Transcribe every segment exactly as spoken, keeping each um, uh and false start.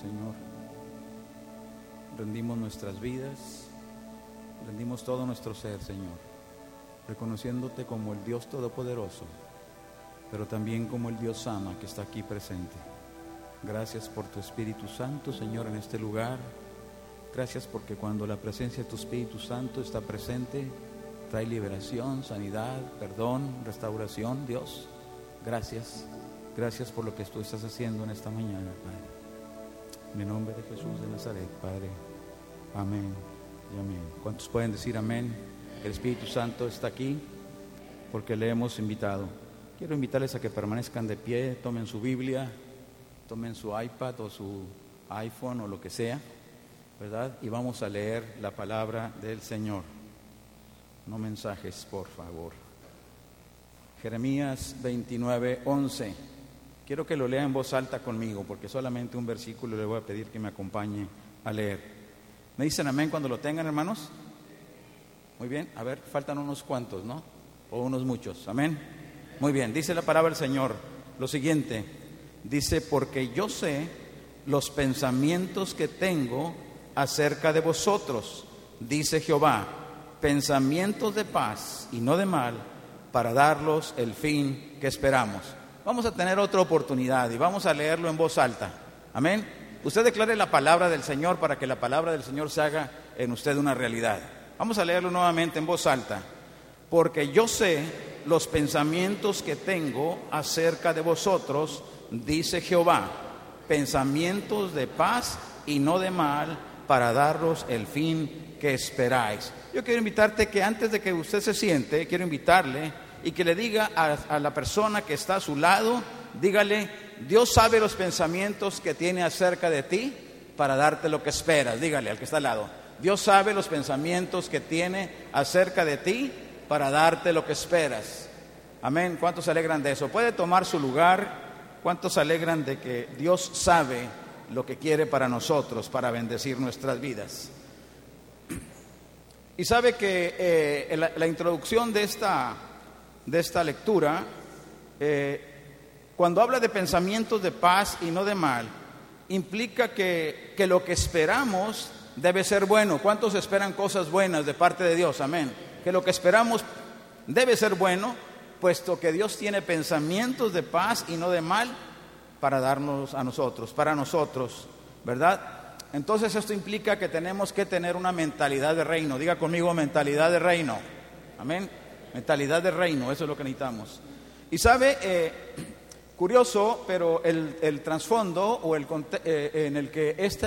Señor. Rendimos nuestras vidas, rendimos todo nuestro ser, Señor, reconociéndote como el Dios Todopoderoso, pero también como el Dios Sama que está aquí presente. Gracias por tu Espíritu Santo, Señor, en este lugar. Gracias porque cuando la presencia de tu Espíritu Santo está presente, trae liberación, sanidad, perdón, restauración. Dios, gracias. Gracias por lo que tú estás haciendo en esta mañana, Padre. En el nombre de Jesús de Nazaret, Padre. Amén y amén. ¿Cuántos pueden decir amén? El Espíritu Santo está aquí porque le hemos invitado. Quiero invitarles a que permanezcan de pie, tomen su Biblia, tomen su iPad o su iPhone o lo que sea, ¿verdad? Y vamos a leer la palabra del Señor. No mensajes, por favor. Jeremías veintinueve, once. Quiero que lo lea en voz alta conmigo, porque solamente un versículo le voy a pedir que me acompañe a leer. ¿Me dicen amén cuando lo tengan, hermanos? Muy bien, a ver, faltan unos cuantos, ¿no? O unos muchos, amén. Muy bien, dice la palabra del Señor lo siguiente. Dice, porque yo sé los pensamientos que tengo acerca de vosotros, dice Jehová, pensamientos de paz y no de mal, para darlos el fin que esperamos. Vamos a tener otra oportunidad y vamos a leerlo en voz alta. Amén. Usted declare la palabra del Señor para que la palabra del Señor se haga en usted una realidad. Vamos a leerlo nuevamente en voz alta. Porque yo sé los pensamientos que tengo acerca de vosotros, dice Jehová, pensamientos de paz y no de mal, para daros el fin que esperáis. Yo quiero invitarte que antes de que usted se siente, quiero invitarle y que le diga a, a la persona que está a su lado, dígale, Dios sabe los pensamientos que tiene acerca de ti para darte lo que esperas. Dígale al que está al lado, Dios sabe los pensamientos que tiene acerca de ti para darte lo que esperas. Amén. ¿Cuántos se alegran de eso? Puede tomar su lugar. ¿Cuántos se alegran de que Dios sabe lo que quiere para nosotros, para bendecir nuestras vidas? Y sabe que eh, la, la introducción de esta, de esta lectura, eh, cuando habla de pensamientos de paz y no de mal, implica que, que lo que esperamos debe ser bueno. ¿Cuántos esperan cosas buenas de parte de Dios? Amén. Que lo que esperamos debe ser bueno, puesto que Dios tiene pensamientos de paz y no de mal para darnos a nosotros, para nosotros, ¿verdad? Entonces esto implica que tenemos que tener una mentalidad de reino. Diga conmigo, mentalidad de reino. Amén. Mentalidad de reino, eso es lo que necesitamos. Y sabe, eh, curioso, pero el, el trasfondo o el eh, en el que este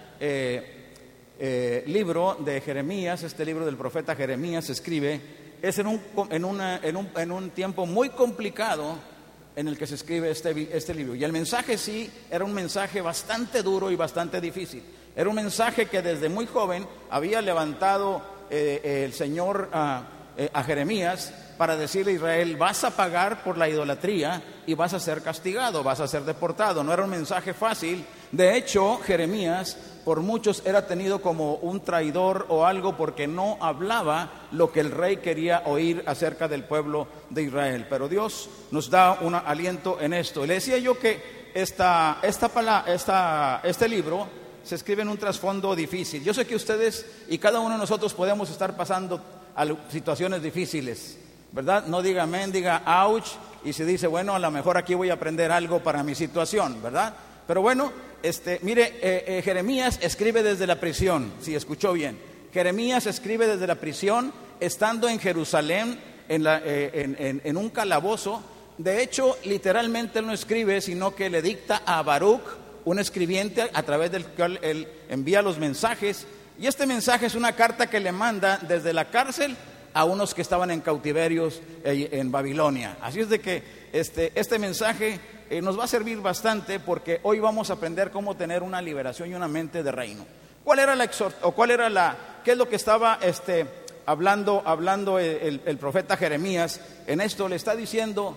eh, eh, libro de Jeremías, este libro del profeta Jeremías se escribe, es en un, en, una, en, un, en un tiempo muy complicado en el que se escribe este, este libro. Y el mensaje sí era un mensaje bastante duro y bastante difícil. Era un mensaje que desde muy joven había levantado eh, el Señor a, eh, a Jeremías para decirle a Israel, vas a pagar por la idolatría y vas a ser castigado, vas a ser deportado. No era un mensaje fácil. De hecho, Jeremías por muchos era tenido como un traidor o algo porque no hablaba lo que el rey quería oír acerca del pueblo de Israel. Pero Dios nos da un aliento en esto. Le decía yo que esta, esta, esta, este libro se escribe en un trasfondo difícil. Yo sé que ustedes y cada uno de nosotros podemos estar pasando a situaciones difíciles, ¿verdad? No diga amén, diga ouch, y se dice, bueno, a lo mejor aquí voy a aprender algo para mi situación, ¿verdad? Pero bueno, este, mire, eh, eh, Jeremías escribe desde la prisión, si escuchó bien. Jeremías escribe desde la prisión, estando en Jerusalén, en, la, eh, en, en, en un calabozo. De hecho, literalmente él no escribe, sino que le dicta a Baruch, un escribiente a través del cual él envía los mensajes. Y este mensaje es una carta que le manda desde la cárcel a unos que estaban en cautiverios en Babilonia. Así es de que este, este mensaje eh, nos va a servir bastante, porque hoy vamos a aprender cómo tener una liberación y una mente de reino. ¿Cuál era la exhort o cuál era la qué es lo que estaba este, hablando hablando el, el profeta Jeremías? En esto le está diciendo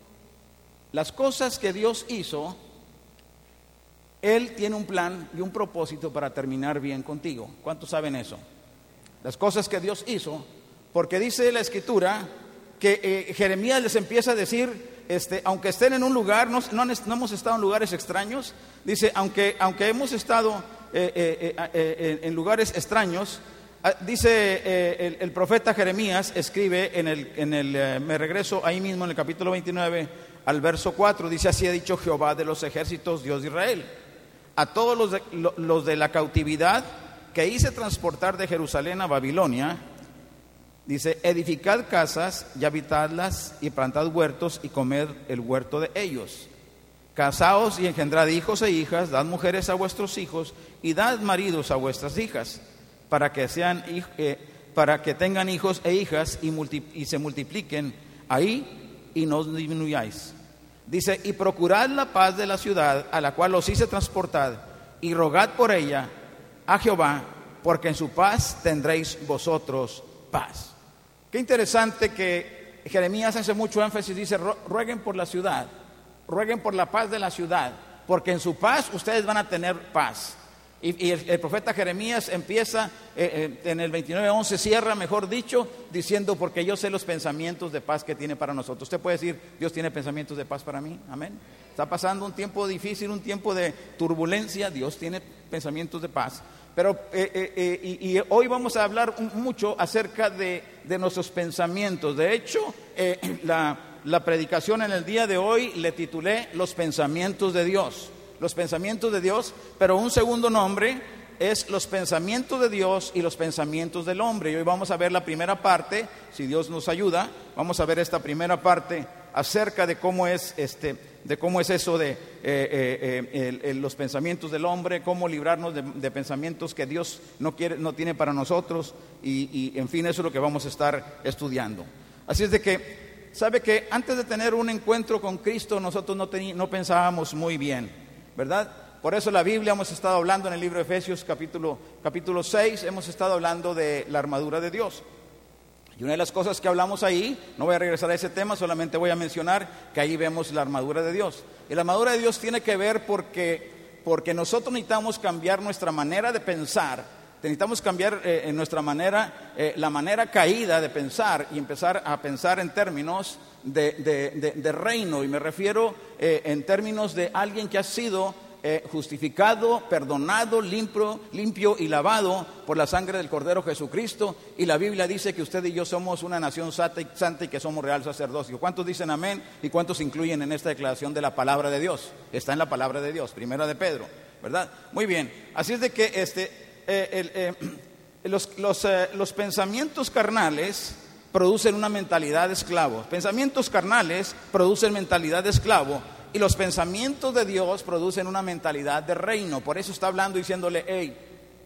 las cosas que Dios hizo. Él tiene un plan y un propósito para terminar bien contigo. ¿Cuántos saben eso? Las cosas que Dios hizo, porque dice la Escritura que eh, Jeremías les empieza a decir, este, aunque estén en un lugar, no, no, no hemos estado en lugares extraños, dice, aunque, aunque hemos estado eh, eh, eh, eh, en lugares extraños, dice eh, el, el profeta Jeremías, escribe en el, en el eh, me regreso ahí mismo en el capítulo veintinueve al verso cuatro, dice, así ha dicho Jehová de los ejércitos, Dios de Israel, a todos los de, los de la cautividad que hice transportar de Jerusalén a Babilonia, dice, edificad casas y habitadlas y plantad huertos y comed el huerto de ellos. Casaos y engendrad hijos e hijas, dad mujeres a vuestros hijos y dad maridos a vuestras hijas, para que sean eh, para que tengan hijos e hijas y, multi, y se multipliquen ahí y no os disminuyáis. Dice, y procurad la paz de la ciudad a la cual os hice transportar y rogad por ella a Jehová, porque en su paz tendréis vosotros paz. Qué interesante que Jeremías hace mucho énfasis, dice, rueguen por la ciudad, rueguen por la paz de la ciudad, porque en su paz ustedes van a tener paz. Y, y el, el profeta Jeremías empieza eh, eh, en el veintinueve once, cierra, mejor dicho, diciendo, porque yo sé los pensamientos de paz que tiene para nosotros. Usted puede decir, Dios tiene pensamientos de paz para mí, amén. Está pasando un tiempo difícil, un tiempo de turbulencia, Dios tiene pensamientos de paz. Pero eh, eh, eh, y, y hoy vamos a hablar mucho acerca de, de nuestros pensamientos. De hecho, eh, la, la predicación en el día de hoy le titulé Los pensamientos de Dios. Los pensamientos de Dios, pero un segundo nombre es los pensamientos de Dios y los pensamientos del hombre. Y hoy vamos a ver la primera parte, si Dios nos ayuda, vamos a ver esta primera parte acerca de cómo es este, de cómo es eso de eh, eh, eh, el, el, los pensamientos del hombre, cómo librarnos de, de pensamientos que Dios no quiere, no tiene para nosotros, y, y en fin, eso es lo que vamos a estar estudiando. Así es de que, sabe que antes de tener un encuentro con Cristo, nosotros no, tení, no pensábamos muy bien, ¿verdad? Por eso la Biblia, hemos estado hablando en el libro de Efesios capítulo, capítulo seis, hemos estado hablando de la armadura de Dios. Y una de las cosas que hablamos ahí, no voy a regresar a ese tema, solamente voy a mencionar que ahí vemos la armadura de Dios. Y la armadura de Dios tiene que ver porque, porque nosotros necesitamos cambiar nuestra manera de pensar, necesitamos cambiar eh, en nuestra manera, eh, la manera caída de pensar y empezar a pensar en términos de, de, de, de reino, y me refiero eh, en términos de alguien que ha sido eh, justificado, perdonado, limpio, limpio y lavado por la sangre del Cordero Jesucristo. Y la Biblia dice que usted y yo somos una nación santa y, santa y que somos real sacerdocio. ¿Cuántos dicen amén? ¿Y cuántos incluyen en esta declaración de la palabra de Dios? Está en la palabra de Dios, primera de Pedro, ¿verdad? Muy bien, así es de que este, eh, el, eh, los, los, eh, los pensamientos carnales producen una mentalidad de esclavo. Pensamientos carnales producen mentalidad de esclavo, y los pensamientos de Dios producen una mentalidad de reino. Por eso está hablando diciéndole, hey,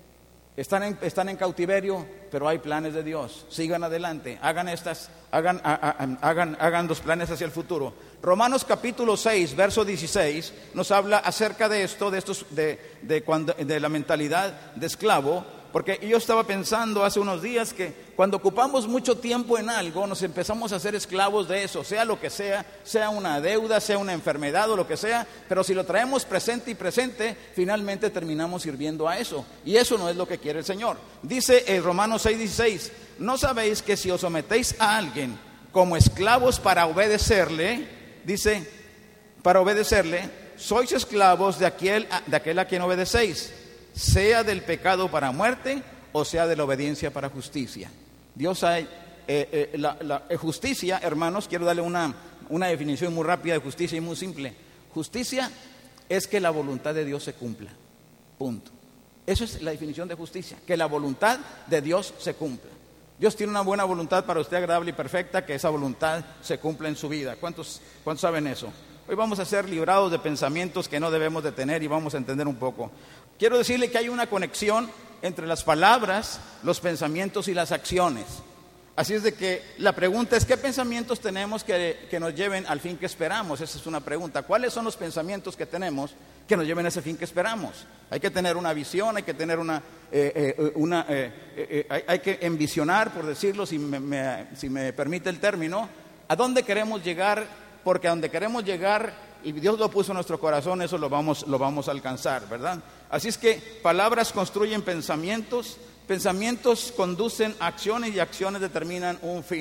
están en, están en cautiverio, pero hay planes de Dios. Sigan adelante, hagan estas, hagan, a, a, hagan, hagan los planes hacia el futuro. Romanos capítulo seis, verso dieciséis, nos habla acerca de esto, de estos, de, de, cuando, de la mentalidad de esclavo. Porque yo estaba pensando hace unos días que cuando ocupamos mucho tiempo en algo, nos empezamos a hacer esclavos de eso, sea lo que sea, sea una deuda, sea una enfermedad o lo que sea, pero si lo traemos presente y presente, finalmente terminamos sirviendo a eso. Y eso no es lo que quiere el Señor. Dice en Romanos seis dieciséis, ¿no sabéis que si os sometéis a alguien como esclavos para obedecerle, dice, para obedecerle, sois esclavos de aquel, de aquel a quien obedecéis, sea del pecado para muerte o sea de la obediencia para justicia? Dios hay, eh, eh, la, la eh, justicia, hermanos, quiero darle una, una definición muy rápida de justicia y muy simple. Justicia es que la voluntad de Dios se cumpla, punto. Eso es la definición de justicia, que la voluntad de Dios se cumpla. Dios tiene una buena voluntad para usted, agradable y perfecta, que esa voluntad se cumpla en su vida. ¿Cuántos, cuántos saben eso? Hoy vamos a ser librados de pensamientos que no debemos de tener y vamos a entender un poco. Quiero decirle que hay una conexión entre las palabras, los pensamientos y las acciones. Así es de que la pregunta es, ¿qué pensamientos tenemos que, que nos lleven al fin que esperamos? Esa es una pregunta. ¿Cuáles son los pensamientos que tenemos que nos lleven a ese fin que esperamos? Hay que tener una visión, hay que tener una... Eh, eh, una eh, eh, hay, hay que envisionar, por decirlo, si me, me, si me permite el término, a dónde queremos llegar, porque a donde queremos llegar, y Dios lo puso en nuestro corazón, eso lo vamos, lo vamos a alcanzar, ¿verdad? Así es que palabras construyen pensamientos, pensamientos conducen a acciones y acciones determinan un fin.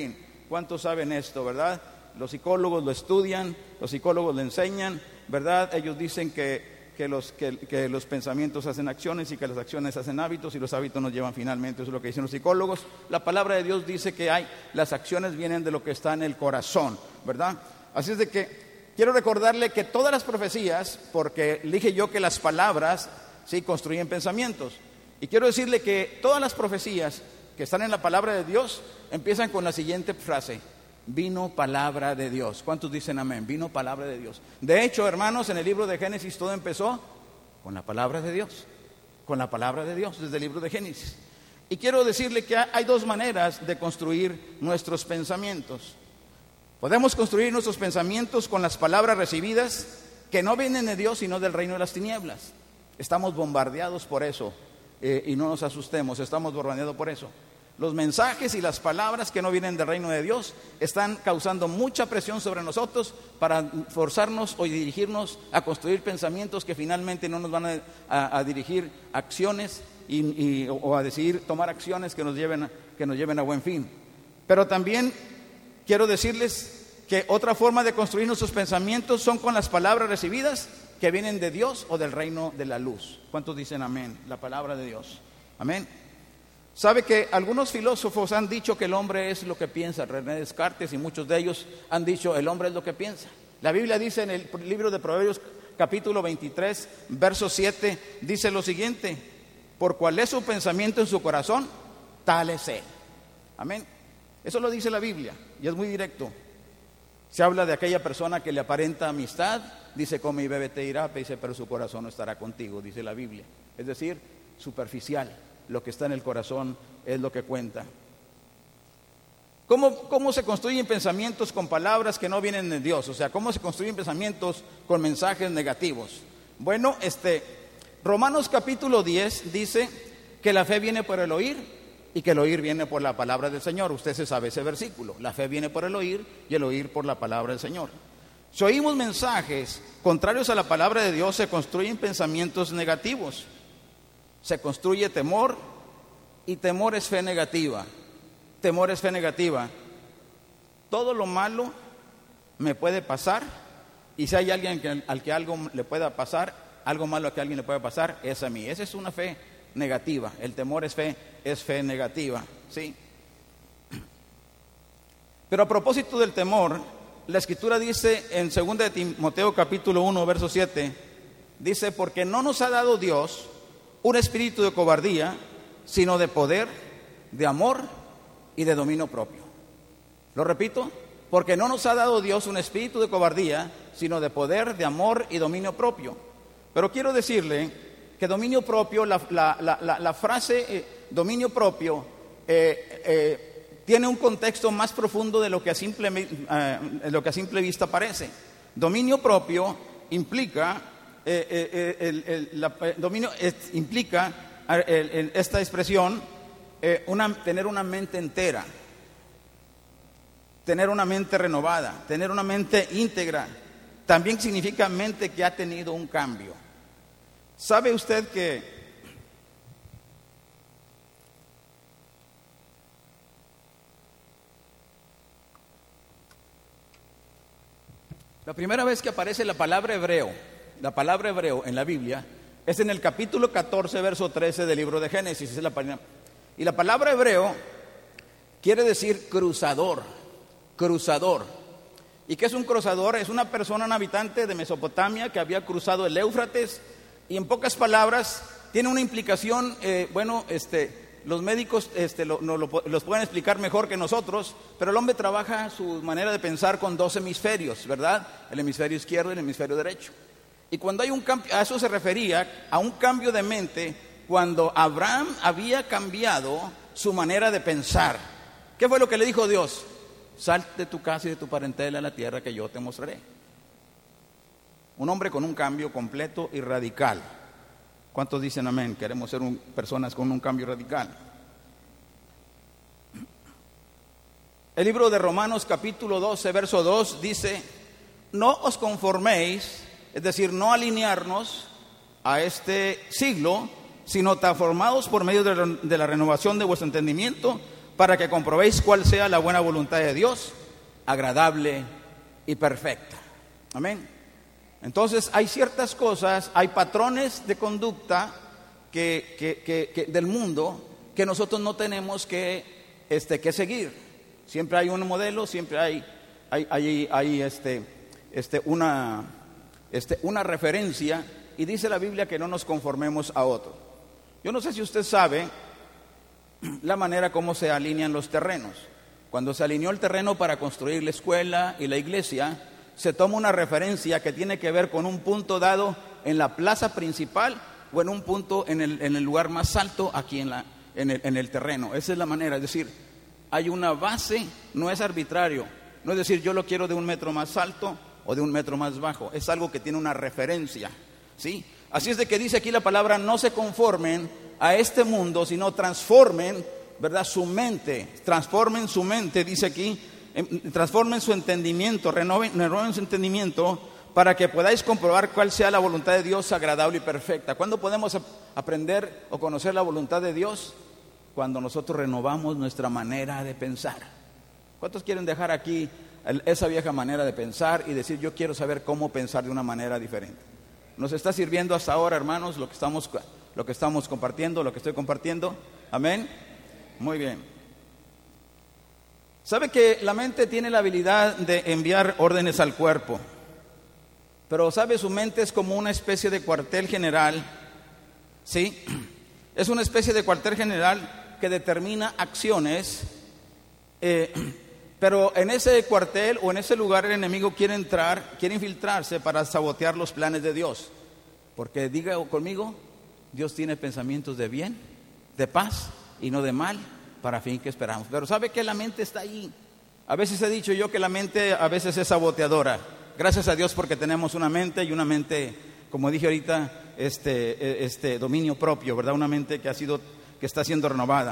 ¿Cuántos saben esto, verdad? Los psicólogos lo estudian, los psicólogos lo enseñan, ¿verdad? Ellos dicen que Que los, que, que los pensamientos hacen acciones y que las acciones hacen hábitos y los hábitos nos llevan finalmente. Eso es lo que dicen los psicólogos. La palabra de Dios dice que hay, las acciones vienen de lo que está en el corazón, ¿verdad? Así es de que quiero recordarle que todas las profecías, porque dije yo que las palabras sí construyen pensamientos, y quiero decirle que todas las profecías que están en la palabra de Dios empiezan con la siguiente frase: vino palabra de Dios. ¿Cuántos dicen amén? Vino palabra de Dios. De hecho, hermanos, en el libro de Génesis todo empezó con la palabra de Dios. Con la palabra de Dios, desde el libro de Génesis. Y quiero decirle que hay dos maneras de construir nuestros pensamientos. Podemos construir nuestros pensamientos con las palabras recibidas que no vienen de Dios, sino del reino de las tinieblas. Estamos bombardeados por eso, eh, y no nos asustemos, estamos bombardeados por eso. Los mensajes y las palabras que no vienen del reino de Dios están causando mucha presión sobre nosotros para forzarnos o dirigirnos a construir pensamientos que finalmente no nos van a, a, a dirigir acciones y, y, o a decidir tomar acciones que nos lleven a, que nos lleven a buen fin. Pero también quiero decirles que otra forma de construir nuestros pensamientos son con las palabras recibidas que vienen de Dios o del reino de la luz. ¿Cuántos dicen amén? La palabra de Dios. Amén. Sabe que algunos filósofos han dicho que el hombre es lo que piensa, René Descartes y muchos de ellos han dicho el hombre es lo que piensa. La Biblia dice en el libro de Proverbios capítulo veintitrés, verso siete, dice lo siguiente: por cuál es su pensamiento en su corazón, tal es él. Amén. Eso lo dice la Biblia y es muy directo. Se habla de aquella persona que le aparenta amistad, dice come y bebe te irá, dice pero su corazón no estará contigo, dice la Biblia. Es decir, superficial. Lo que está en el corazón es lo que cuenta. ¿Cómo, cómo se construyen pensamientos con palabras que no vienen de Dios? O sea, ¿cómo se construyen pensamientos con mensajes negativos? Bueno, este, Romanos capítulo diez dice que la fe viene por el oír y que el oír viene por la palabra del Señor. Usted se sabe ese versículo. La fe viene por el oír y el oír por la palabra del Señor. Si oímos mensajes contrarios a la palabra de Dios, se construyen pensamientos negativos. Se construye temor, y temor es fe negativa. Temor es fe negativa. Todo lo malo me puede pasar, y si hay alguien que, al que algo le pueda pasar, algo malo a que alguien le pueda pasar, es a mí. Esa es una fe negativa. El temor es fe, es fe negativa, ¿sí? Pero a propósito del temor, la Escritura dice en segunda de Timoteo capítulo uno, verso siete, dice: porque no nos ha dado Dios un espíritu de cobardía, sino de poder, de amor y de dominio propio. Lo repito, porque no nos ha dado Dios un espíritu de cobardía, sino de poder, de amor y dominio propio. Pero quiero decirle que dominio propio, la, la, la, la, la frase eh, dominio propio eh, eh, tiene un contexto más profundo de lo que a simple, eh, lo que a simple vista parece. Dominio propio implica Eh, eh, el, el, la, el dominio es, implica el, el, esta expresión, eh, una, tener una mente entera, tener una mente renovada, tener una mente íntegra. También significa mente que ha tenido un cambio. ¿Sabe usted que la primera vez que aparece la palabra hebreo La palabra hebreo en la Biblia es en el capítulo catorce, verso trece del libro de Génesis. Es la, y la palabra hebreo quiere decir cruzador, cruzador. ¿Y qué es un cruzador? Es una persona, un habitante de Mesopotamia que había cruzado el Éufrates, y en pocas palabras tiene una implicación, eh, bueno, este, los médicos este, lo, no, lo, los pueden explicar mejor que nosotros, pero el hombre trabaja su manera de pensar con dos hemisferios, ¿verdad? El hemisferio izquierdo y el hemisferio derecho. Y cuando hay un cambio, a eso se refería, a un cambio de mente, cuando Abraham había cambiado su manera de pensar. ¿Qué fue lo que le dijo Dios? Sal de tu casa y de tu parentela a la tierra que yo te mostraré. Un hombre con un cambio completo y radical. ¿Cuántos dicen amén? Queremos ser un, personas con un cambio radical. El libro de Romanos capítulo doce, verso dos dice: no os conforméis, es decir, no alinearnos a este siglo, sino transformados por medio de la, de la renovación de vuestro entendimiento, para que comprobéis cuál sea la buena voluntad de Dios, agradable y perfecta. Amén. Entonces hay ciertas cosas, hay patrones de conducta que, que, que, que del mundo que nosotros no tenemos que, este, que seguir. Siempre hay un modelo, siempre hay, hay, hay, hay este, este, una, este, una referencia, y dice la Biblia que no nos conformemos a otro. Yo no sé si usted sabe la manera como se alinean los terrenos. Cuando se alineó el terreno para construir la escuela y la iglesia, se toma una referencia que tiene que ver con un punto dado en la plaza principal o en un punto en el, en el lugar más alto aquí en, la, en, el, en el terreno. Esa es la manera, es decir, hay una base, no es arbitrario, no es decir yo lo quiero de un metro más alto o de un metro más bajo, es algo que tiene una referencia, ¿sí? Así es de que dice aquí la palabra, no se conformen a este mundo, sino transformen, ¿verdad?, su mente, transformen su mente, dice aquí, transformen su entendimiento, renoven, renoven su entendimiento para que podáis comprobar cuál sea la voluntad de Dios agradable y perfecta. ¿Cuándo podemos aprender o conocer la voluntad de Dios? Cuando nosotros renovamos nuestra manera de pensar. ¿Cuántos quieren dejar aquí esa vieja manera de pensar y decir yo quiero saber cómo pensar de una manera diferente? ¿Nos está sirviendo hasta ahora, hermanos, lo que estamos, lo que estamos compartiendo, lo que estoy compartiendo? Amén. Muy bien. ¿Sabe que la mente tiene la habilidad de enviar órdenes al cuerpo? Pero, ¿sabe? Su mente es como una especie de cuartel general, ¿sí? Es una especie de cuartel general que determina acciones, eh, pero en ese cuartel o en ese lugar el enemigo quiere entrar, quiere infiltrarse para sabotear los planes de Dios. Porque diga conmigo, Dios tiene pensamientos de bien, de paz y no de mal, para fin que esperamos. Pero ¿sabe que la mente está ahí? A veces he dicho yo que la mente a veces es saboteadora. Gracias a Dios porque tenemos una mente y una mente, como dije ahorita, este, este dominio propio, ¿verdad? Una mente que ha sido, que está siendo renovada.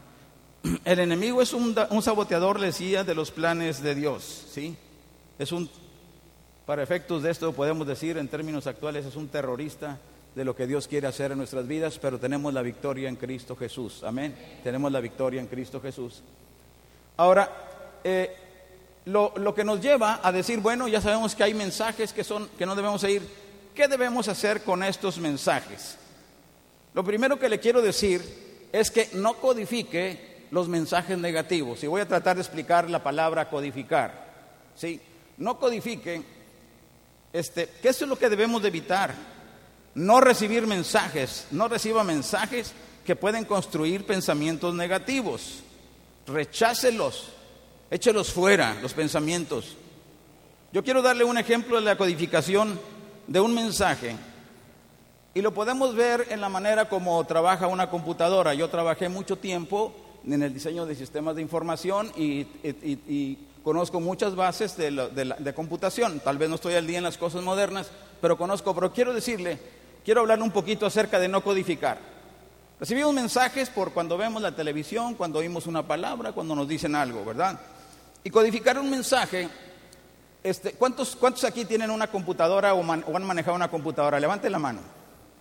El enemigo es un, un saboteador, le decía, de los planes de Dios, ¿sí? Es un, para efectos de esto podemos decir en términos actuales, es un terrorista de lo que Dios quiere hacer en nuestras vidas, pero tenemos la victoria en Cristo Jesús, amén. Tenemos la victoria en Cristo Jesús. Ahora, eh, lo, lo que nos lleva a decir, bueno, ya sabemos que hay mensajes que son, que no debemos seguir. ¿Qué debemos hacer con estos mensajes? Lo primero que le quiero decir es que no codifique los mensajes negativos. Y voy a tratar de explicar la palabra codificar, ¿sí? No codifique, este, que eso es lo que debemos de evitar. No recibir mensajes, no reciba mensajes que pueden construir pensamientos negativos. Rechácelos, échelos fuera, los pensamientos. Yo quiero darle un ejemplo de la codificación de un mensaje. Y lo podemos ver en la manera como trabaja una computadora. Yo trabajé mucho tiempo en el diseño de sistemas de información y, y, y, y conozco muchas bases de, la, de, la, de computación. Tal vez no estoy al día en las cosas modernas, pero conozco. Pero quiero decirle, quiero hablar un poquito acerca de no codificar. Recibimos mensajes por cuando vemos la televisión, cuando oímos una palabra, cuando nos dicen algo, ¿verdad? Y codificar un mensaje, este, ¿cuántos, ¿cuántos aquí tienen una computadora o, man, o han manejado una computadora? Levanten la mano.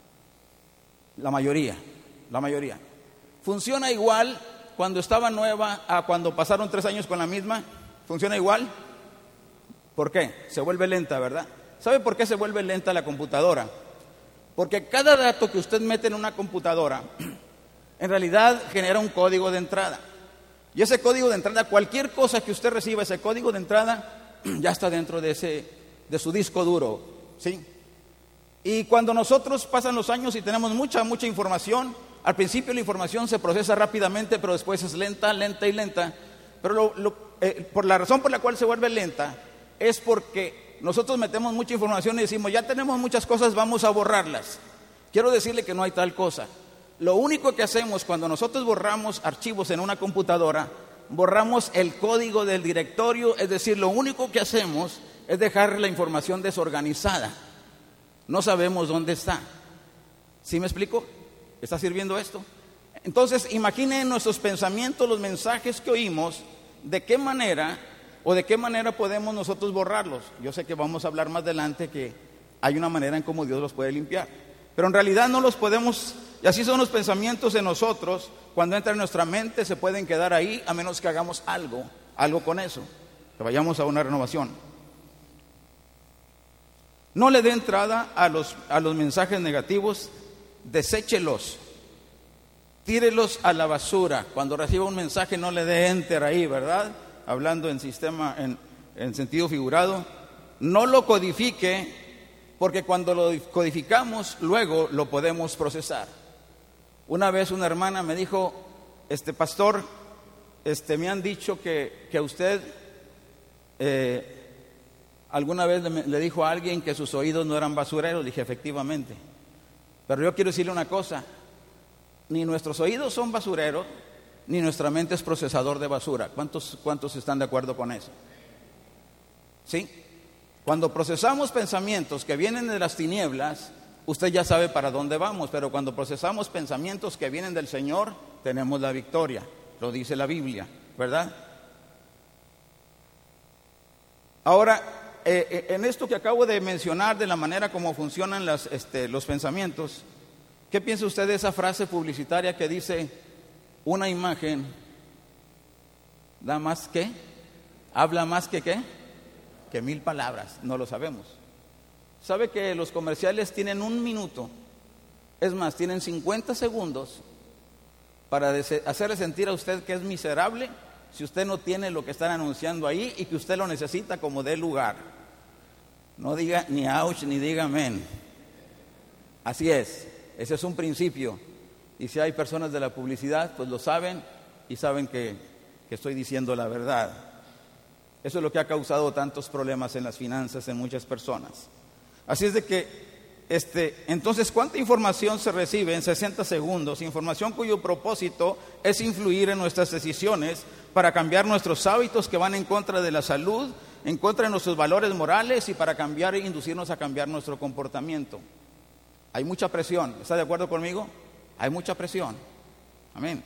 La mayoría, la mayoría. ¿Funciona igual cuando estaba nueva a cuando pasaron tres años con la misma? ¿Funciona igual? ¿Por qué? Se vuelve lenta, ¿verdad? ¿Sabe por qué se vuelve lenta la computadora? Porque cada dato que usted mete en una computadora, en realidad genera un código de entrada. Y ese código de entrada, cualquier cosa que usted reciba, ese código de entrada, ya está dentro de, ese, de su disco duro, ¿sí? Y cuando nosotros pasan los años y tenemos mucha, mucha información, al principio la información se procesa rápidamente, pero después es lenta, lenta y lenta. Pero lo, lo, eh, por la razón por la cual se vuelve lenta es porque nosotros metemos mucha información y decimos, ya tenemos muchas cosas, vamos a borrarlas. Quiero decirle que no hay tal cosa. Lo único que hacemos cuando nosotros borramos archivos en una computadora, borramos el código del directorio, es decir, lo único que hacemos es dejar la información desorganizada. No sabemos dónde está. ¿Sí me explico? ¿Está sirviendo esto? Entonces, imaginen nuestros pensamientos, los mensajes que oímos, de qué manera o de qué manera podemos nosotros borrarlos. Yo sé que vamos a hablar más adelante que hay una manera en cómo Dios los puede limpiar, pero en realidad no los podemos Y así son los pensamientos en nosotros. Cuando entran en nuestra mente se pueden quedar ahí a menos que hagamos algo, algo con eso, que vayamos a una renovación. No le dé entrada a los, a los mensajes negativos, deséchelos, tírelos a la basura. Cuando reciba un mensaje no le dé enter ahí, ¿verdad? Hablando en sistema, en, en sentido figurado. No lo codifique, porque cuando lo codificamos luego lo podemos procesar. Una vez una hermana me dijo, este pastor, este me han dicho que, que usted eh, alguna vez le, le dijo a alguien que sus oídos no eran basureros. Dije, efectivamente. Pero yo quiero decirle una cosa, ni nuestros oídos son basureros, ni nuestra mente es procesador de basura. ¿Cuántos, cuántos están de acuerdo con eso? ¿Sí? Cuando procesamos pensamientos que vienen de las tinieblas, usted ya sabe para dónde vamos, pero cuando procesamos pensamientos que vienen del Señor, tenemos la victoria. Lo dice la Biblia, ¿verdad? Ahora, eh, en esto que acabo de mencionar, de la manera como funcionan las, este, los pensamientos, ¿qué piensa usted de esa frase publicitaria que dice, una imagen da más que, habla más que qué? Que mil palabras? No lo sabemos. ¿Sabe que los comerciales tienen un minuto? Es más, tienen cincuenta segundos para hacerle sentir a usted que es miserable si usted no tiene lo que están anunciando ahí y que usted lo necesita como dé lugar. No diga ni ouch ni diga amén. Así es, ese es un principio. Y si hay personas de la publicidad, pues lo saben y saben que, que estoy diciendo la verdad. Eso es lo que ha causado tantos problemas en las finanzas en muchas personas. Así es de que, este, entonces, ¿cuánta información se recibe en sesenta segundos? Información cuyo propósito es influir en nuestras decisiones para cambiar nuestros hábitos que van en contra de la salud, en contra de nuestros valores morales y para cambiar e inducirnos a cambiar nuestro comportamiento. Hay mucha presión. ¿Está de acuerdo conmigo? Hay mucha presión. Amén.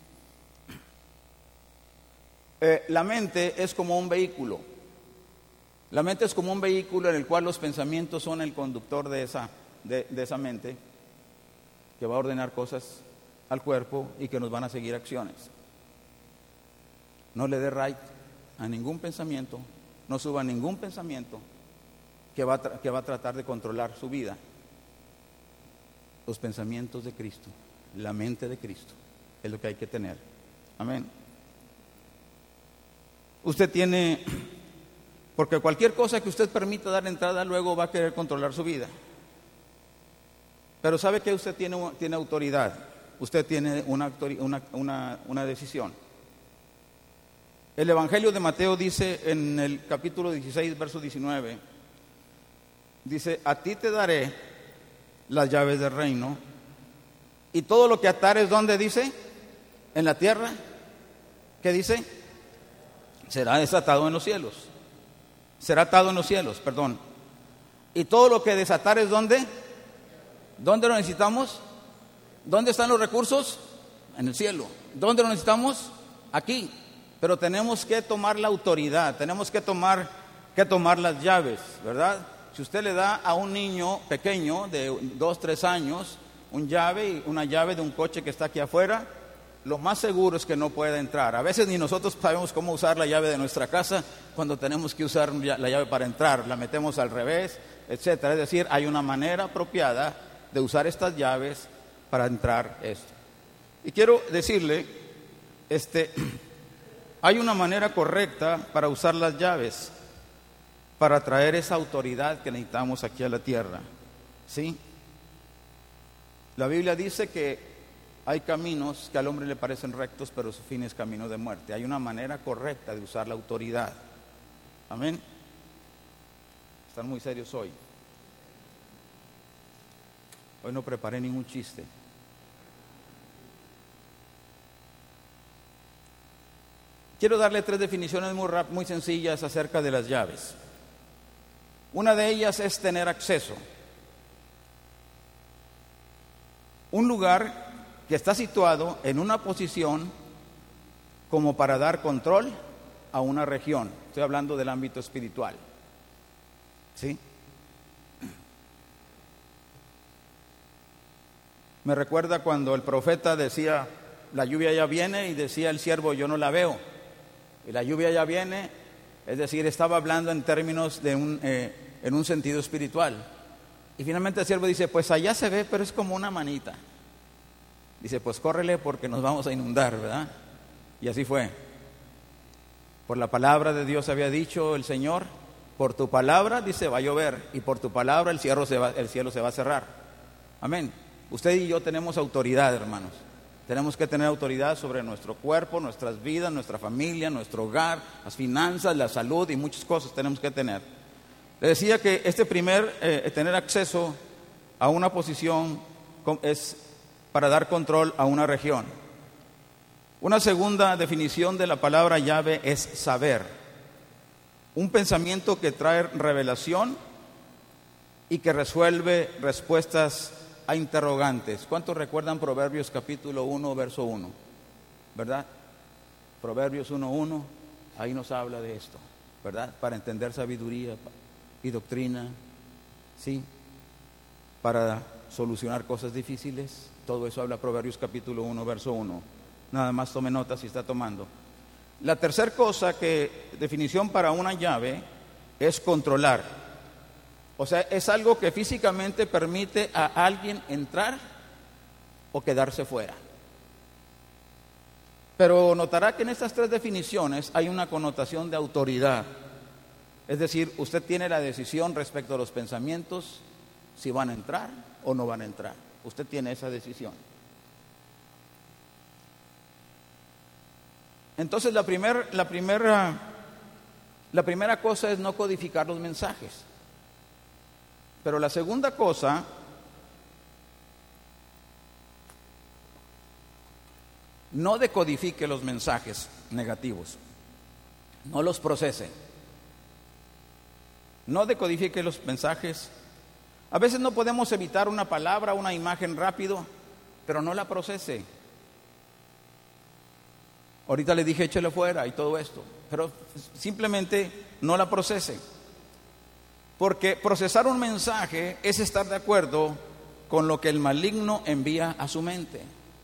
Eh, la mente es como un vehículo. La mente es como un vehículo en el cual los pensamientos son el conductor de esa, de, de esa mente, que va a ordenar cosas al cuerpo y que nos van a seguir acciones. No le dé right a ningún pensamiento, no suba ningún pensamiento que va, a tra- que va a tratar de controlar su vida. Los pensamientos de Cristo, la mente de Cristo, es lo que hay que tener. Amén. Usted tiene, porque cualquier cosa que usted permita dar entrada, luego va a querer controlar su vida. Pero ¿sabe que usted tiene, tiene autoridad? Usted tiene una, una, una, una decisión. El Evangelio de Mateo dice en el capítulo dieciséis, verso diecinueve, dice, a ti te daré las llaves del reino, y todo lo que atares, ¿dónde dice? En la tierra. ¿Qué dice? Será desatado en los cielos. Será atado en los cielos, perdón. Y todo lo que desatares, ¿dónde? ¿Dónde lo necesitamos? ¿Dónde están los recursos? En el cielo. ¿Dónde lo necesitamos? Aquí. Pero tenemos que tomar la autoridad, tenemos que tomar, que tomar las llaves, ¿verdad? Si usted le da a un niño pequeño de dos, tres años un llave, una llave de un coche que está aquí afuera, lo más seguro es que no pueda entrar. A veces ni nosotros sabemos cómo usar la llave de nuestra casa cuando tenemos que usar la llave para entrar, la metemos al revés, etcétera. Es decir, hay una manera apropiada de usar estas llaves para entrar esto. Y quiero decirle, este, hay una manera correcta para usar las llaves, para traer esa autoridad que necesitamos aquí a la tierra. ¿Sí? La Biblia dice que hay caminos que al hombre le parecen rectos, pero su fin es camino de muerte. Hay una manera correcta de usar la autoridad. Amén. Están muy serios hoy. Hoy no preparé ningún chiste. Quiero darle tres definiciones muy rap- muy sencillas acerca de las llaves. Una de ellas es tener acceso. Un lugar que está situado en una posición como para dar control a una región. Estoy hablando del ámbito espiritual. ¿Sí? Me recuerda cuando el profeta decía, la lluvia ya viene, y decía el siervo, yo no la veo. Y la lluvia ya viene, es decir, estaba hablando en términos de un, eh, en un sentido espiritual. Y finalmente el siervo dice, pues allá se ve, pero es como una manita. Dice, pues córrele porque nos vamos a inundar, ¿verdad? Y así fue. Por la palabra de Dios había dicho el Señor, por tu palabra, dice, va a llover, y por tu palabra el cielo se va, el cielo se va a cerrar. Amén. Usted y yo tenemos autoridad, hermanos. Tenemos que tener autoridad sobre nuestro cuerpo, nuestras vidas, nuestra familia, nuestro hogar, las finanzas, la salud y muchas cosas tenemos que tener. Le decía que este primer, eh, tener acceso a una posición es para dar control a una región. Una segunda definición de la palabra llave es saber. Un pensamiento que trae revelación y que resuelve respuestas a interrogantes. ¿Cuántos recuerdan Proverbios capítulo uno, verso uno? ¿Verdad? Proverbios uno, uno, ahí nos habla de esto, ¿verdad? Para entender sabiduría y doctrina, ¿sí? Para solucionar cosas difíciles, todo eso habla Proverbios capítulo uno, verso uno. Nada más tome nota si está tomando. La tercera cosa que, definición para una llave, es controlar. O sea, es algo que físicamente permite a alguien entrar o quedarse fuera. Pero notará que en estas tres definiciones hay una connotación de autoridad. Es decir, usted tiene la decisión respecto a los pensamientos, si van a entrar o no van a entrar. Usted tiene esa decisión. Entonces, la, primer, la, primera, la primera cosa es no codificar los mensajes. Pero la segunda cosa no decodifique los mensajes negativos, no los procese, no decodifique los mensajes. A veces no podemos evitar una palabra, una imagen rápido, pero no la procese. Ahorita le dije échale fuera y todo esto, pero simplemente no la procese. Porque procesar un mensaje es estar de acuerdo con lo que el maligno envía a su mente.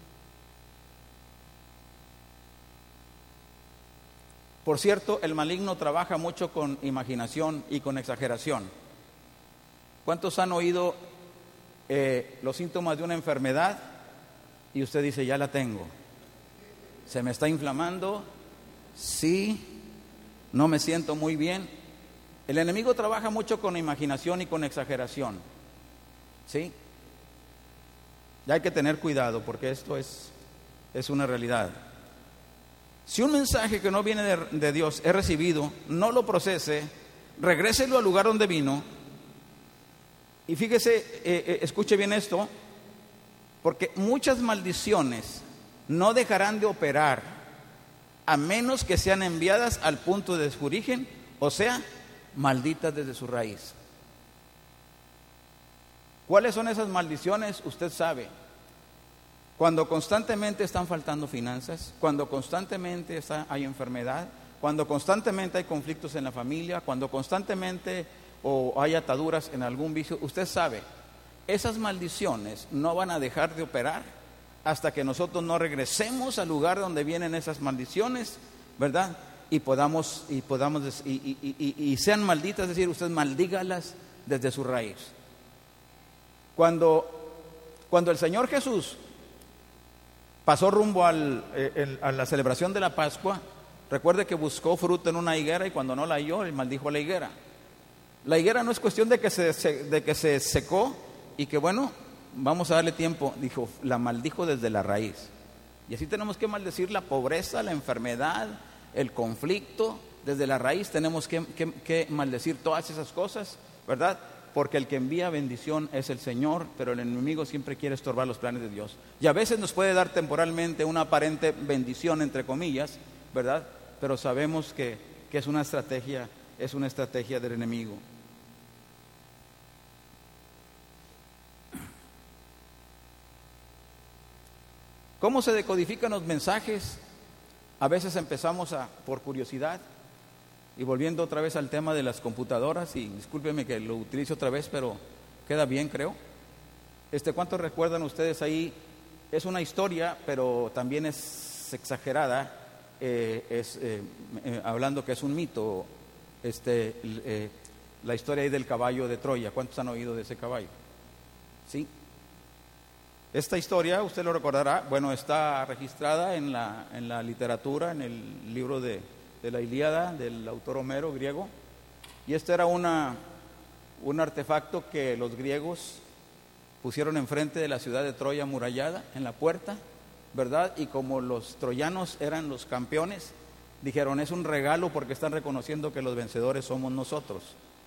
Por cierto, el maligno trabaja mucho con imaginación y con exageración. ¿Cuántos han oído eh, los síntomas de una enfermedad y usted dice, ya la tengo? ¿Se me está inflamando? Sí, no me siento muy bien. El enemigo trabaja mucho con imaginación y con exageración, ¿sí? Y hay que tener cuidado porque esto es, es una realidad. Si un mensaje que no viene de, de Dios es recibido, no lo procese, regréselo al lugar donde vino. Y fíjese, eh, eh, escuche bien esto, porque muchas maldiciones no dejarán de operar a menos que sean enviadas al punto de su origen, o sea, malditas desde su raíz. ¿Cuáles son esas maldiciones? Usted sabe. Cuando constantemente están faltando finanzas, cuando constantemente está, hay enfermedad, cuando constantemente hay conflictos en la familia, cuando constantemente o hay ataduras en algún vicio, usted sabe, esas maldiciones no van a dejar de operar hasta que nosotros no regresemos al lugar donde vienen esas maldiciones, ¿verdad? Y podamos, y podamos, y, y, y, y sean malditas, es decir, usted maldígalas desde su raíz. Cuando, cuando el Señor Jesús pasó rumbo al, eh, el, a la celebración de la Pascua, recuerde que buscó fruto en una higuera y cuando no la halló, él maldijo a la higuera. La higuera no es cuestión de que se, se, de que se secó y que bueno, vamos a darle tiempo, dijo, la maldijo desde la raíz. Y así tenemos que maldecir la pobreza, la enfermedad, el conflicto, desde la raíz tenemos que, que, que maldecir todas esas cosas, ¿verdad? Porque el que envía bendición es el Señor, pero el enemigo siempre quiere estorbar los planes de Dios. Y a veces nos puede dar temporalmente una aparente bendición, entre comillas, ¿verdad? Pero sabemos que, que es una estrategia, es una estrategia del enemigo. ¿Cómo se decodifican los mensajes? A veces empezamos a, por curiosidad, y volviendo otra vez al tema de las computadoras, y discúlpeme que lo utilice otra vez, pero queda bien, creo. Este, ¿cuántos recuerdan ustedes ahí? Es una historia, pero también es exagerada, eh, es, eh, eh, hablando que es un mito, este, eh, la historia ahí del caballo de Troya. ¿Cuántos han oído de ese caballo? ¿Sí? Esta historia, usted lo recordará, bueno, está registrada en la, en la literatura, en el libro de, de la Ilíada, del autor Homero, griego, y este era una, un artefacto que los griegos pusieron enfrente de la ciudad de Troya amurallada, en la puerta, ¿verdad? Y como los troyanos eran los campeones, dijeron, es un regalo porque están reconociendo que los vencedores somos nosotros.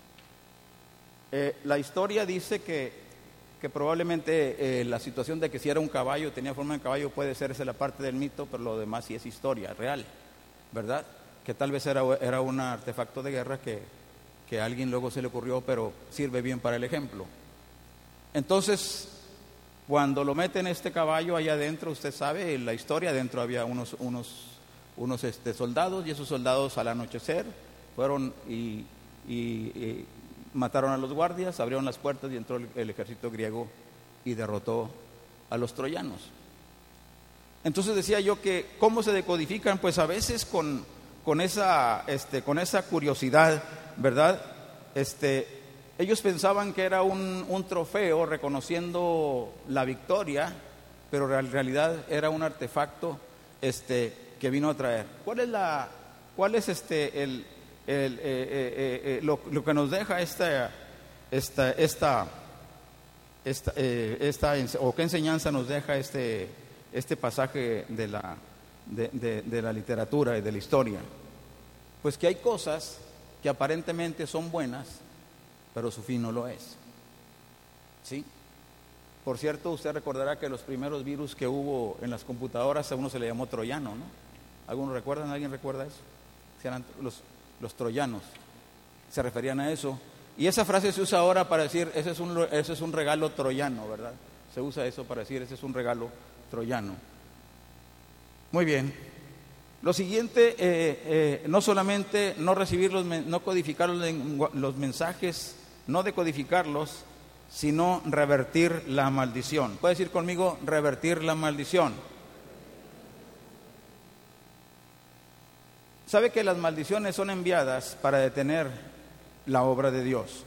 Eh, la historia dice que, que probablemente eh, la situación de que si era un caballo, tenía forma de caballo, puede ser esa la parte del mito, pero lo demás sí es historia real, ¿verdad? Que tal vez era, era un artefacto de guerra que, que a alguien luego se le ocurrió, pero sirve bien para el ejemplo. Entonces, cuando lo meten este caballo allá adentro, usted sabe, en la historia, adentro había unos, unos, unos este, soldados, y esos soldados al anochecer fueron y, y, y mataron a los guardias, abrieron las puertas y entró el, el ejército griego y derrotó a los troyanos. Entonces decía yo que, ¿cómo se decodifican? Pues a veces con, con, esa, este, con esa curiosidad, ¿verdad? Este... Ellos pensaban que era un, un trofeo reconociendo la victoria, pero en realidad era un artefacto este, que vino a traer. ¿Cuál es la, cuál es este el, el, eh, eh, eh, lo, lo que nos deja esta, esta, esta, esta, eh, esta o qué enseñanza nos deja este, este pasaje de la, de, de, de la literatura y de la historia? Pues que hay cosas que aparentemente son buenas, pero su fin no lo es. ¿Sí? Por cierto, usted recordará que los primeros virus que hubo en las computadoras, a uno se le llamó troyano, ¿no? ¿Algunos recuerdan? ¿Alguien recuerda eso? Eran los, los troyanos. Se referían a eso. Y esa frase se usa ahora para decir, ese es un, ese es un regalo troyano, ¿verdad? Se usa eso para decir, ese es un regalo troyano. Muy bien. Lo siguiente, eh, eh, no solamente no recibir los, no codificar los, los mensajes, no decodificarlos, sino revertir la maldición. ¿Puede decir conmigo, revertir la maldición? ¿Sabe que las maldiciones son enviadas para detener la obra de Dios?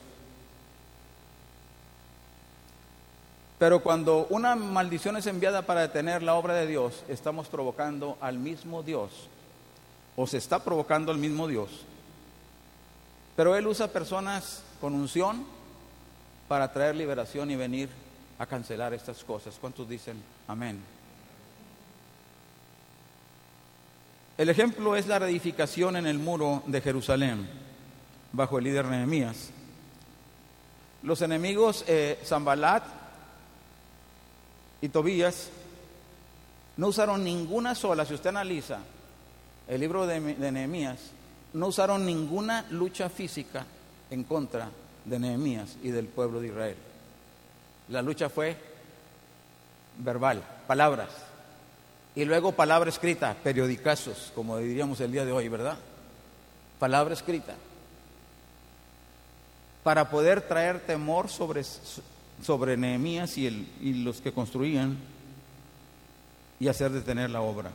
Pero cuando una maldición es enviada para detener la obra de Dios, estamos provocando al mismo Dios, o se está provocando al mismo Dios. Pero Él usa personas con unción para traer liberación y venir a cancelar estas cosas. ¿Cuántos dicen amén? El ejemplo es la reedificación en el muro de Jerusalén, bajo el líder Nehemías. Los enemigos eh, Sanbalat y Tobías no usaron ninguna sola, si usted analiza el libro de, de Nehemías, no usaron ninguna lucha física en contra de Nehemías y del pueblo de Israel. La lucha fue verbal, palabras, y luego palabra escrita, periodicazos, como diríamos el día de hoy, ¿verdad? Palabra escrita, para poder traer temor sobre, sobre Nehemías y, el, y los que construían y hacer detener la obra.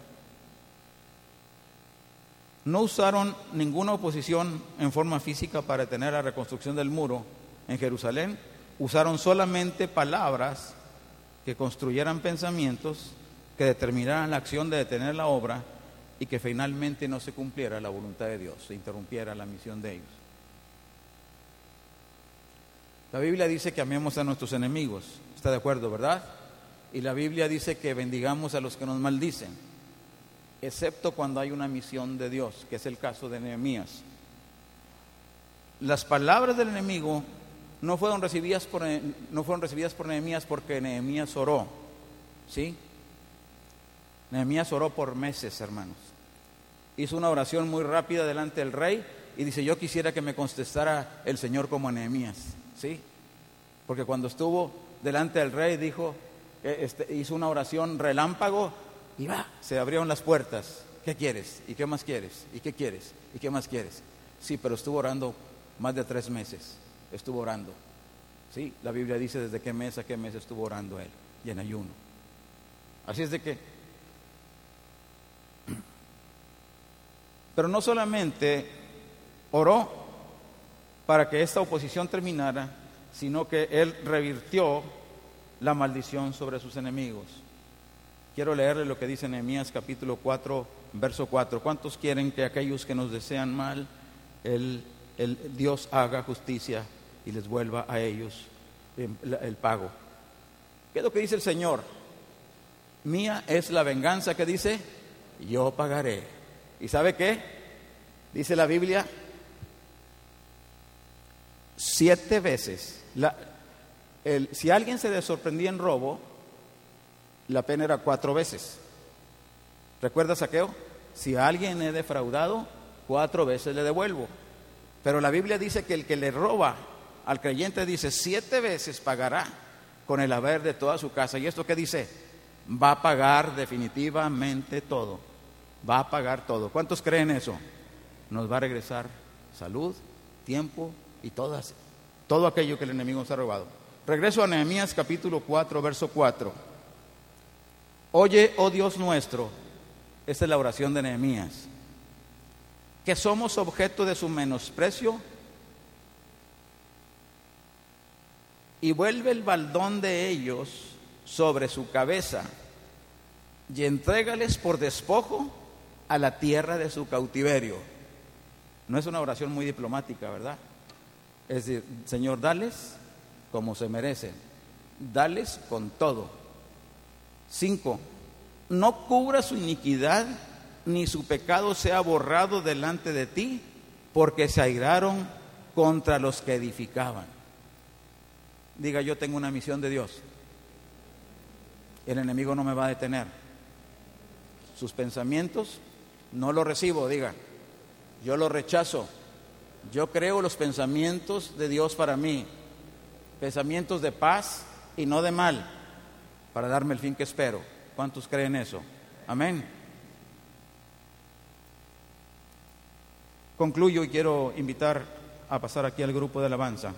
No usaron ninguna oposición en forma física para detener la reconstrucción del muro en Jerusalén. Usaron solamente palabras que construyeran pensamientos que determinaran la acción de detener la obra y que finalmente no se cumpliera la voluntad de Dios, se interrumpiera la misión de ellos. La Biblia dice que amemos a nuestros enemigos, ¿está de acuerdo, verdad? Y la Biblia dice que bendigamos a los que nos maldicen, excepto cuando hay una misión de Dios, que es el caso de Nehemías. Las palabras del enemigo no fueron recibidas por, no fueron recibidas por Nehemías porque Nehemías oró, ¿sí? Nehemías oró por meses, hermanos. Hizo una oración muy rápida delante del rey y dice, yo quisiera que me contestara el Señor como a Nehemías, ¿sí? Porque cuando estuvo delante del rey dijo, este, hizo una oración relámpago y va, se abrieron las puertas. ¿Qué quieres? ¿Y qué más quieres? ¿Y qué quieres? ¿Y qué más quieres? Sí, pero estuvo orando más de tres meses, estuvo orando. Sí, la Biblia dice desde qué mes a qué mes estuvo orando él y en ayuno. Así es de que, pero no solamente oró para que esta oposición terminara, sino que él revirtió la maldición sobre sus enemigos. Quiero leerle lo que dice Nehemías capítulo cuatro, verso cuatro. ¿Cuántos quieren que aquellos que nos desean mal, el, el Dios haga justicia y les vuelva a ellos el, el pago? ¿Qué es lo que dice el Señor? Mía es la venganza, que dice, yo pagaré. ¿Y sabe qué? Dice la Biblia, siete veces. La, el, si alguien se le sorprendía en robo, la pena era cuatro veces. ¿Recuerda Saqueo? Si a alguien he defraudado, cuatro veces le devuelvo. Pero la Biblia dice que el que le roba al creyente, dice, siete veces pagará con el haber de toda su casa. ¿Y esto qué dice? Va a pagar definitivamente todo. Va a pagar todo. ¿Cuántos creen eso? Nos va a regresar salud, tiempo y todas, todo aquello que el enemigo nos ha robado. Regreso a Nehemías capítulo cuatro, verso cuatro. Oye, oh Dios nuestro, esta es la oración de Nehemías, que somos objeto de su menosprecio, y vuelve el baldón de ellos sobre su cabeza, y entrégales por despojo a la tierra de su cautiverio. No es una oración muy diplomática, ¿verdad? Es decir, Señor, dales como se merecen, dales con todo. Cinco, no cubra su iniquidad, ni su pecado sea borrado delante de ti, porque se airaron contra los que edificaban. Diga, yo tengo una misión de Dios. El enemigo no me va a detener. Sus pensamientos no los recibo, diga, yo los rechazo. Yo creo los pensamientos de Dios para mí, pensamientos de paz y no de mal, para darme el fin que espero. ¿Cuántos creen eso? Amén. Concluyo y quiero invitar a pasar aquí al grupo de alabanza,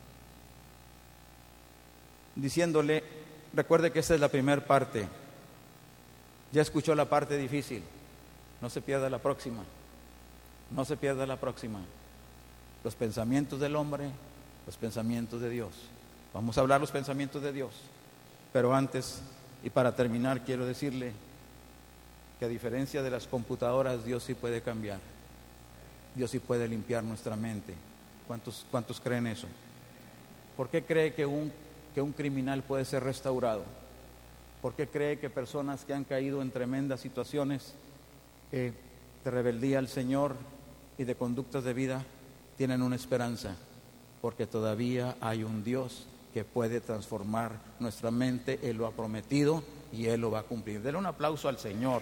diciéndole, recuerde que esta es la primera parte. Ya escuchó la parte difícil. No se pierda la próxima. No se pierda la próxima. Los pensamientos del hombre, los pensamientos de Dios. Vamos a hablar los pensamientos de Dios. Pero antes, y para terminar, quiero decirle que a diferencia de las computadoras, Dios sí puede cambiar. Dios sí puede limpiar nuestra mente. ¿Cuántos, cuántos creen eso? ¿Por qué cree que un, que un criminal puede ser restaurado? ¿Por qué cree que personas que han caído en tremendas situaciones eh, de rebeldía al Señor y de conductas de vida tienen una esperanza? Porque todavía hay un Dios que puede transformar nuestra mente. Él lo ha prometido y Él lo va a cumplir. Denle un aplauso al Señor.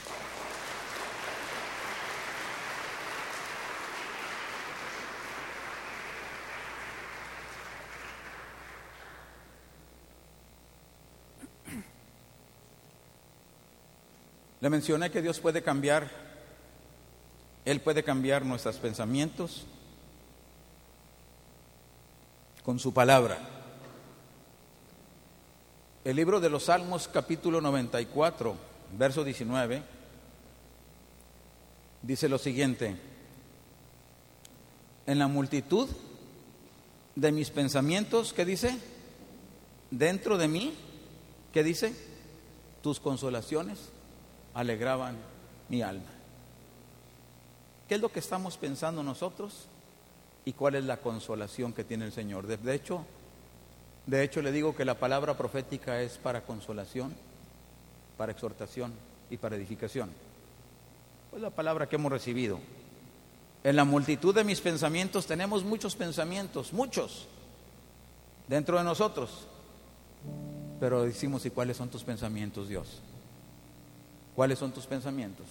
Le mencioné que Dios puede cambiar, Él puede cambiar nuestros pensamientos con su palabra. El libro de los Salmos, capítulo noventa y cuatro, verso diecinueve, dice lo siguiente: en la multitud de mis pensamientos, ¿qué dice? Dentro de mí, ¿qué dice? Tus consolaciones alegraban mi alma. ¿Qué es lo que estamos pensando nosotros? ¿Y cuál es la consolación que tiene el Señor? De, de hecho, de hecho le digo que la palabra profética es para consolación, para exhortación y para edificación. Es la palabra que hemos recibido. En la multitud de mis pensamientos tenemos muchos pensamientos, muchos, dentro de nosotros. Pero decimos, ¿y cuáles son tus pensamientos, Dios? ¿Cuáles son tus pensamientos?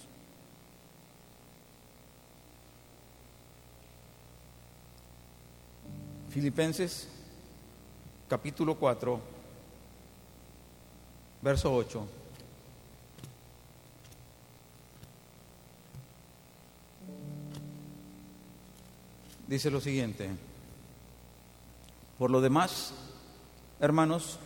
Filipenses capítulo cuatro, verso ocho. Dice lo siguiente: Por lo demás, hermanos,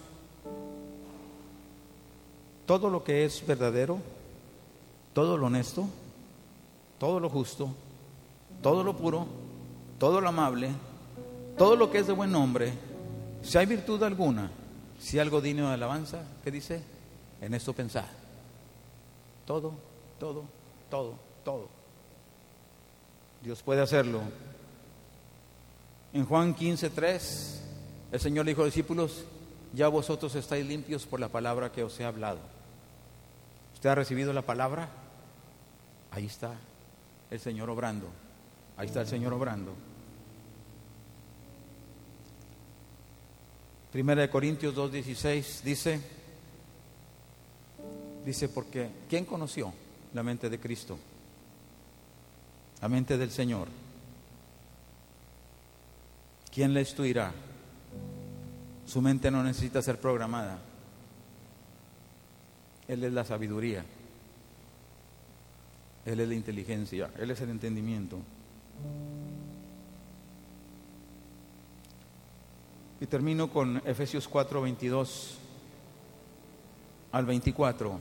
todo lo que es verdadero, todo lo honesto, todo lo justo, todo lo puro, todo lo amable, todo lo que es de buen nombre, si hay virtud alguna, si algo digno de alabanza, ¿qué dice? En esto pensad. Todo, todo, todo, todo. Dios puede hacerlo. En Juan quince, tres, el Señor le dijo a los discípulos: ya vosotros estáis limpios por la palabra que os he hablado. ¿Usted ha recibido la palabra? Ahí está el Señor obrando. Ahí está el Señor obrando. Primera de Corintios dos dieciséis dice, dice porque ¿quién conoció la mente de Cristo? La mente del Señor. ¿Quién la instruirá? Su mente no necesita ser programada. Él es la sabiduría. Él es la inteligencia. Él es el entendimiento. Y termino con Efesios cuatro, veintidós al veinticuatro.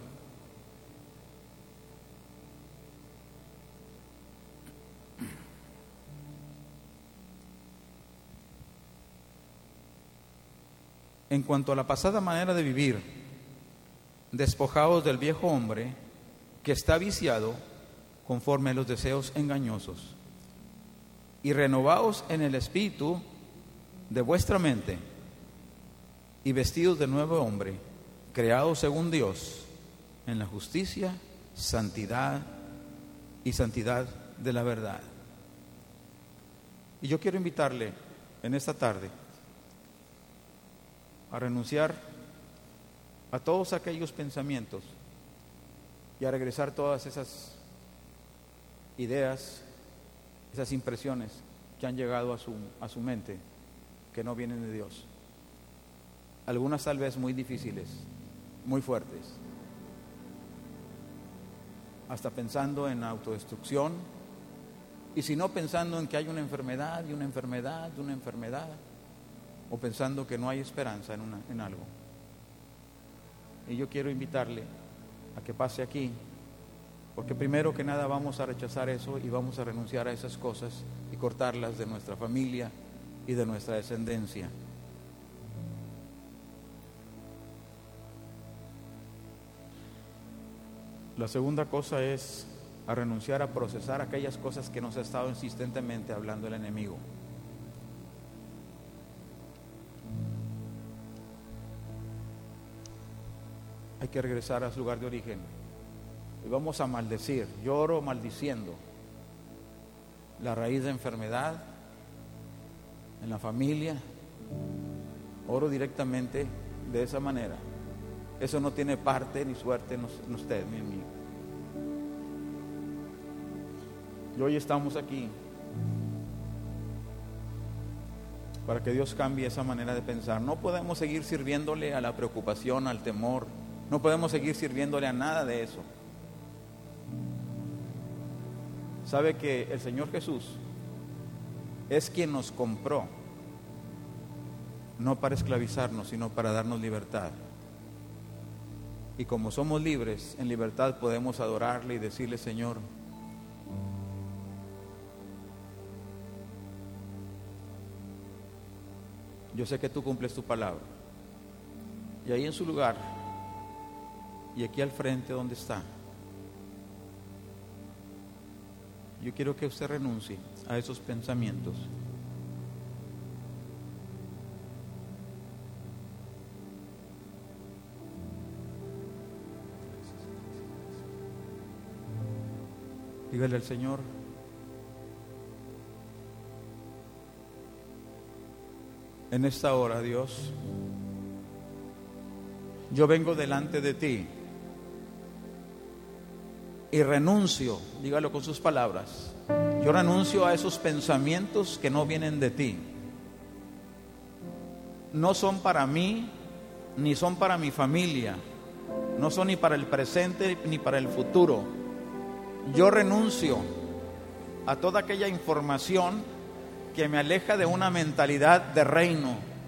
En cuanto a la pasada manera de vivir, despojaos del viejo hombre que está viciado conforme a los deseos engañosos, y renovaos en el espíritu de vuestra mente, y vestidos de nuevo hombre, creados según Dios, en la justicia, santidad y santidad de la verdad. Y yo quiero invitarle en esta tarde a renunciar a todos aquellos pensamientos y a regresar todas esas ideas, esas impresiones que han llegado a su, a su mente, que no vienen de Dios. Algunas tal vez muy difíciles, muy fuertes, hasta pensando en autodestrucción, y si no, pensando en que hay una enfermedad y una enfermedad y una enfermedad, o pensando que no hay esperanza en, una, en algo. Y yo quiero invitarle a que pase aquí, porque primero que nada vamos a rechazar eso y vamos a renunciar a esas cosas y cortarlas de nuestra familia y de nuestra descendencia. La segunda cosa es a renunciar a procesar aquellas cosas que nos ha estado insistentemente hablando el enemigo. Hay que regresar a su lugar de origen y vamos a maldecir. Yo oro maldiciendo la raíz de enfermedad en la familia. Oro directamente de esa manera. Eso no tiene parte ni suerte en usted ni en mí. Y hoy estamos aquí para que Dios cambie esa manera de pensar. No podemos seguir sirviéndole a la preocupación, al temor. No podemos seguir sirviéndole a nada de eso. Sabe que el Señor Jesús es quien nos compró, no para esclavizarnos, sino para darnos libertad. Y como somos libres, en libertad podemos adorarle y decirle: Señor, yo sé que tú cumples tu palabra. Y ahí en su lugar, y aquí al frente donde está, yo quiero que usted renuncie a esos pensamientos. Dígale al Señor: en esta hora, Dios, yo vengo delante de ti y renuncio, dígalo con sus palabras, yo renuncio a esos pensamientos que no vienen de ti. No son para mí, ni son para mi familia, no son ni para el presente ni para el futuro. Yo renuncio a toda aquella información que me aleja de una mentalidad de reino,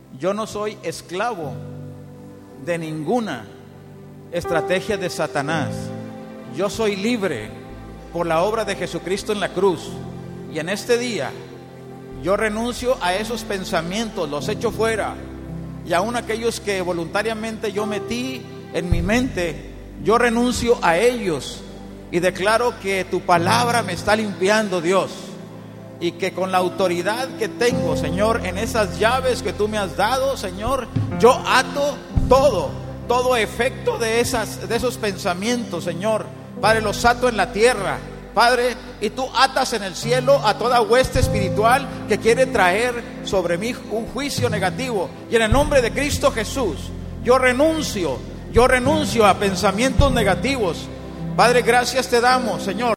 yo no soy esclavo de ninguna estrategia de Satanás. Yo soy libre por la obra de Jesucristo en la cruz. Y en este día yo renuncio a esos pensamientos, los echo fuera. Y aún aquellos que voluntariamente yo metí en mi mente, yo renuncio a ellos. Y declaro que tu palabra me está limpiando, Dios. Y que con la autoridad que tengo, Señor, en esas llaves que tú me has dado, Señor, yo ato todo, todo efecto de, esas, de esos pensamientos, Señor. Padre, los ato en la tierra, Padre, y tú atas en el cielo a toda hueste espiritual que quiere traer sobre mí un juicio negativo. Y en el nombre de Cristo Jesús, yo renuncio, yo renuncio a pensamientos negativos. Padre, gracias te damos, Señor.